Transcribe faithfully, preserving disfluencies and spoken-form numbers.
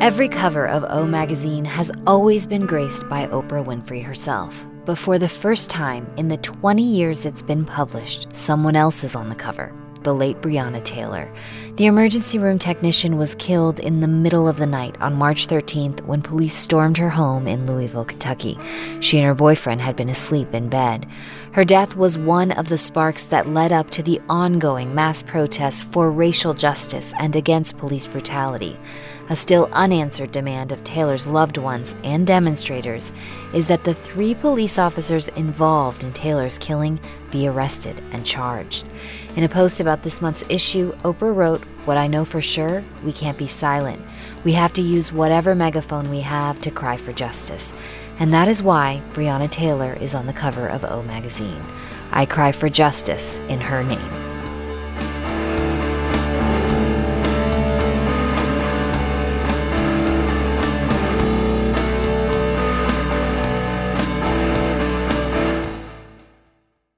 Every cover of O Magazine has always been graced by Oprah Winfrey herself. But for the first time in the twenty years it's been published, someone else is on the cover, the late Breonna Taylor. The emergency room technician was killed in the middle of the night on March thirteenth when police stormed her home in Louisville, Kentucky. She and her boyfriend had been asleep in bed. Her death was one of the sparks that led up to the ongoing mass protests for racial justice and against police brutality. A still unanswered demand of Taylor's loved ones and demonstrators is that the three police officers involved in Taylor's killing be arrested and charged. In a post about this month's issue, Oprah wrote, "What I know for sure, we can't be silent. We have to use whatever megaphone we have to cry for justice. And that is why Breonna Taylor is on the cover of O Magazine. I cry for justice in her name."